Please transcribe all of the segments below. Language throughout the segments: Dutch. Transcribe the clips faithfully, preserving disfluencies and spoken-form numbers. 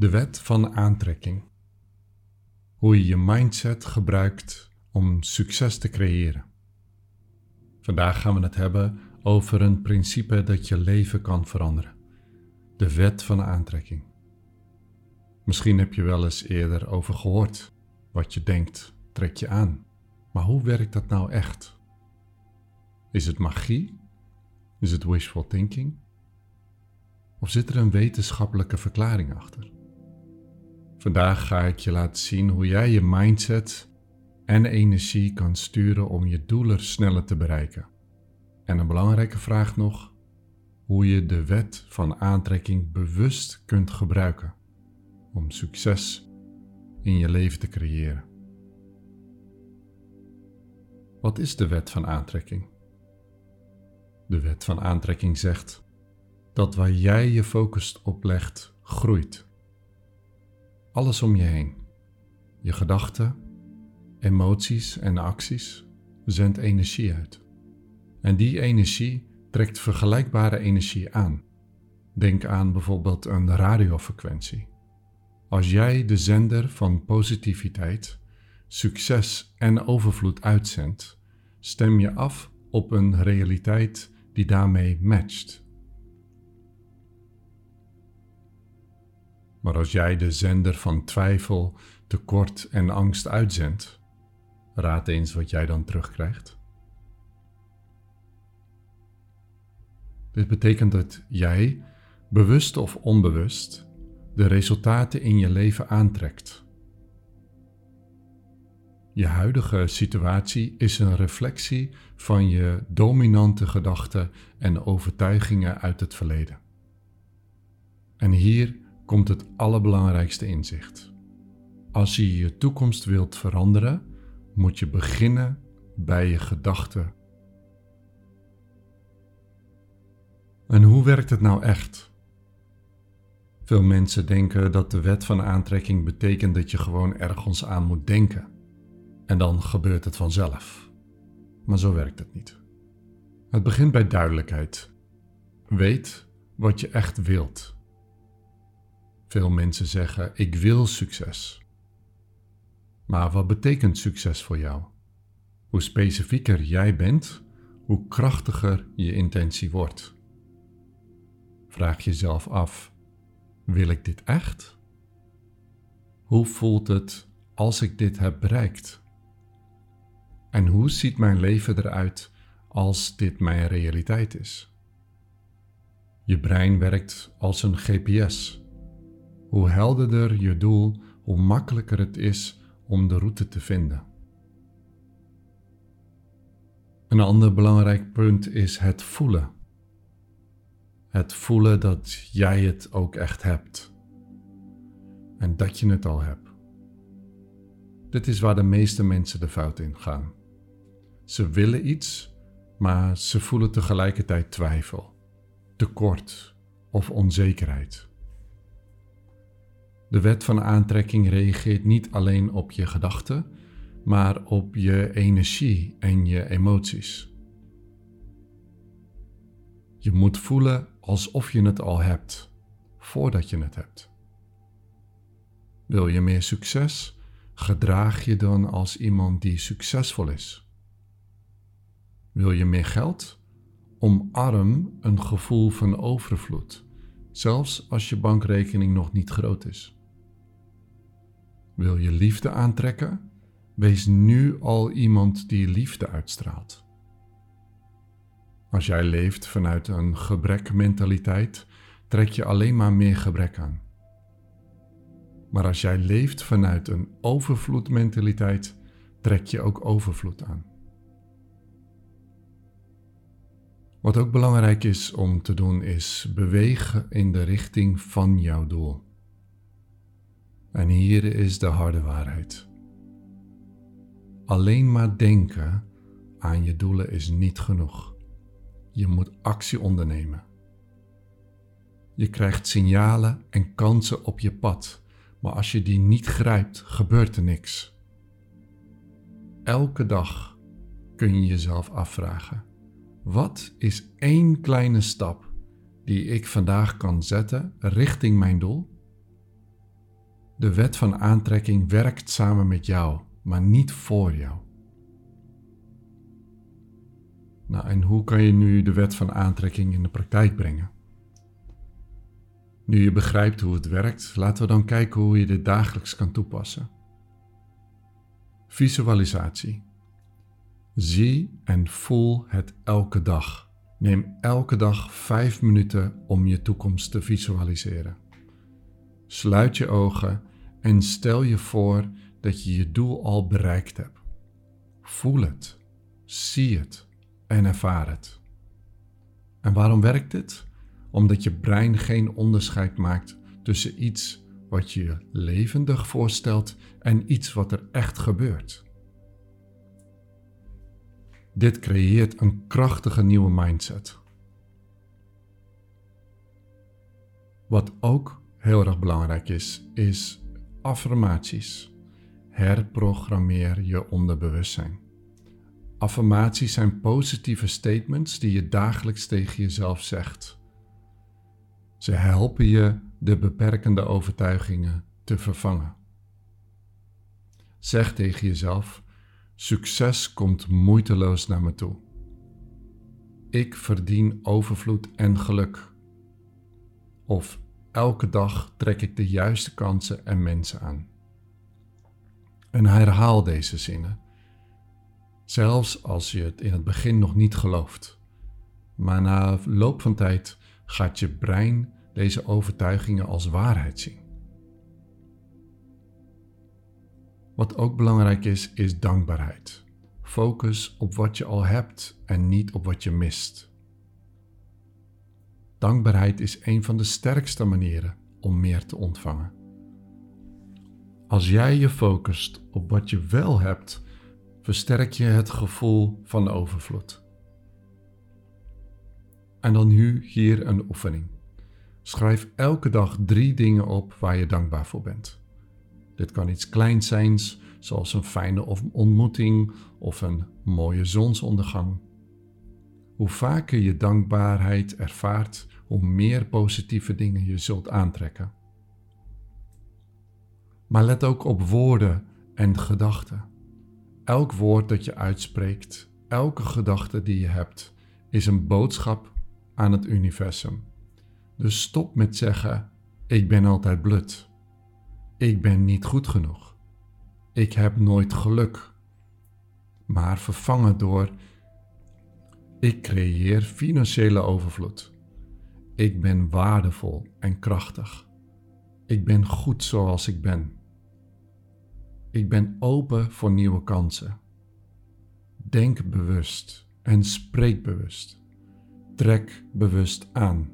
De wet van aantrekking. Hoe je je mindset gebruikt om succes te creëren. Vandaag gaan we het hebben over een principe dat je leven kan veranderen. De wet van aantrekking. Misschien heb je wel eens eerder over gehoord. Wat je denkt, trek je aan. Maar hoe werkt dat nou echt? Is het magie? Is het wishful thinking? Of zit er een wetenschappelijke verklaring achter? Vandaag ga ik je laten zien hoe jij je mindset en energie kan sturen om je doelen sneller te bereiken. En een belangrijke vraag nog, hoe je de wet van aantrekking bewust kunt gebruiken om succes in je leven te creëren. Wat is de wet van aantrekking? De wet van aantrekking zegt dat waar jij je focus op legt, groeit. Alles om je heen, je gedachten, emoties en acties, zendt energie uit. En die energie trekt vergelijkbare energie aan. Denk aan bijvoorbeeld een radiofrequentie. Als jij de zender van positiviteit, succes en overvloed uitzendt, stem je af op een realiteit die daarmee matcht. Maar als jij de zender van twijfel, tekort en angst uitzendt, raad eens wat jij dan terugkrijgt. Dit betekent dat jij, bewust of onbewust, de resultaten in je leven aantrekt. Je huidige situatie is een reflectie van je dominante gedachten en overtuigingen uit het verleden. En hier komt het allerbelangrijkste inzicht. Als je je toekomst wilt veranderen, moet je beginnen bij je gedachten. En hoe werkt het nou echt? Veel mensen denken dat de wet van aantrekking betekent dat je gewoon ergens aan moet denken. En dan gebeurt het vanzelf. Maar zo werkt het niet. Het begint bij duidelijkheid. Weet wat je echt wilt. Veel mensen zeggen, ik wil succes. Maar wat betekent succes voor jou? Hoe specifieker jij bent, hoe krachtiger je intentie wordt. Vraag jezelf af, wil ik dit echt? Hoe voelt het als ik dit heb bereikt? En hoe ziet mijn leven eruit als dit mijn realiteit is? Je brein werkt als een G P S. Hoe helderder je doel, hoe makkelijker het is om de route te vinden. Een ander belangrijk punt is het voelen. Het voelen dat jij het ook echt hebt. En dat je het al hebt. Dit is waar de meeste mensen de fout in gaan. Ze willen iets, maar ze voelen tegelijkertijd twijfel, tekort of onzekerheid. De wet van aantrekking reageert niet alleen op je gedachten, maar op je energie en je emoties. Je moet voelen alsof je het al hebt, voordat je het hebt. Wil je meer succes? Gedraag je dan als iemand die succesvol is. Wil je meer geld? Omarm een gevoel van overvloed, zelfs als je bankrekening nog niet groot is. Wil je liefde aantrekken? Wees nu al iemand die liefde uitstraalt. Als jij leeft vanuit een gebrekmentaliteit, trek je alleen maar meer gebrek aan. Maar als jij leeft vanuit een overvloedmentaliteit, trek je ook overvloed aan. Wat ook belangrijk is om te doen, is bewegen in de richting van jouw doel. En hier is de harde waarheid. Alleen maar denken aan je doelen is niet genoeg. Je moet actie ondernemen. Je krijgt signalen en kansen op je pad, maar als je die niet grijpt, gebeurt er niks. Elke dag kun je jezelf afvragen, wat is één kleine stap die ik vandaag kan zetten richting mijn doel? De wet van aantrekking werkt samen met jou, maar niet voor jou. Nou, en hoe kan je nu de wet van aantrekking in de praktijk brengen? Nu je begrijpt hoe het werkt, laten we dan kijken hoe je dit dagelijks kan toepassen. Visualisatie. Zie en voel het elke dag. Neem elke dag vijf minuten om je toekomst te visualiseren. Sluit je ogen en stel je voor dat je je doel al bereikt hebt. Voel het, zie het en ervaar het. En waarom werkt dit? Omdat je brein geen onderscheid maakt tussen iets wat je je levendig voorstelt en iets wat er echt gebeurt. Dit creëert een krachtige nieuwe mindset. Wat ook heel erg belangrijk is, is affirmaties. Herprogrammeer je onderbewustzijn. Affirmaties zijn positieve statements die je dagelijks tegen jezelf zegt. Ze helpen je de beperkende overtuigingen te vervangen. Zeg tegen jezelf: succes komt moeiteloos naar me toe. Ik verdien overvloed en geluk. Of elke dag trek ik de juiste kansen en mensen aan. En herhaal deze zinnen. Zelfs als je het in het begin nog niet gelooft. Maar na loop van tijd gaat je brein deze overtuigingen als waarheid zien. Wat ook belangrijk is, is dankbaarheid. Focus op wat je al hebt en niet op wat je mist. Dankbaarheid is een van de sterkste manieren om meer te ontvangen. Als jij je focust op wat je wel hebt, versterk je het gevoel van overvloed. En dan nu hier een oefening. Schrijf elke dag drie dingen op waar je dankbaar voor bent. Dit kan iets kleins zijn, zoals een fijne ontmoeting of een mooie zonsondergang. Hoe vaker je dankbaarheid ervaart, hoe meer positieve dingen je zult aantrekken. Maar let ook op woorden en gedachten. Elk woord dat je uitspreekt, elke gedachte die je hebt, is een boodschap aan het universum. Dus stop met zeggen: ik ben altijd blut. Ik ben niet goed genoeg. Ik heb nooit geluk. Maar vervang het door: ik creëer financiële overvloed. Ik ben waardevol en krachtig. Ik ben goed zoals ik ben. Ik ben open voor nieuwe kansen. Denk bewust en spreek bewust. Trek bewust aan.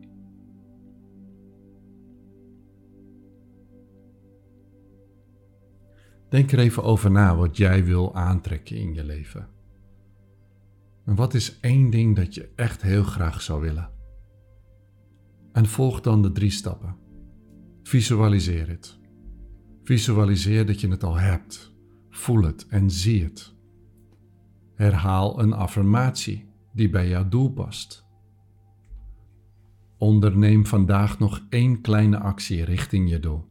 Denk er even over na wat jij wil aantrekken in je leven. En wat is één ding dat je echt heel graag zou willen? En volg dan de drie stappen. Visualiseer het. Visualiseer dat je het al hebt. Voel het en zie het. Herhaal een affirmatie die bij jouw doel past. Onderneem vandaag nog één kleine actie richting je doel.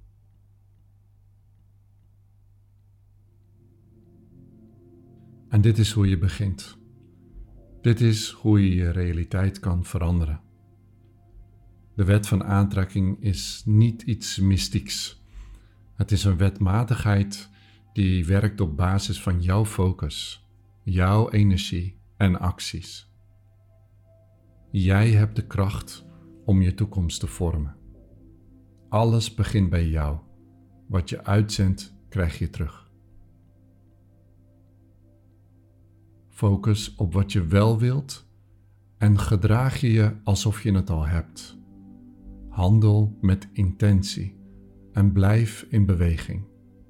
En dit is hoe je begint. Dit is hoe je je realiteit kan veranderen. De wet van aantrekking is niet iets mystieks. Het is een wetmatigheid die werkt op basis van jouw focus, jouw energie en acties. Jij hebt de kracht om je toekomst te vormen. Alles begint bij jou. Wat je uitzendt, krijg je terug. Focus op wat je wel wilt en gedraag je je alsof je het al hebt. Handel met intentie en blijf in beweging.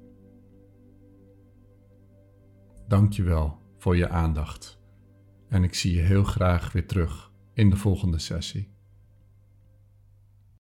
Dank je wel voor je aandacht en ik zie je heel graag weer terug in de volgende sessie.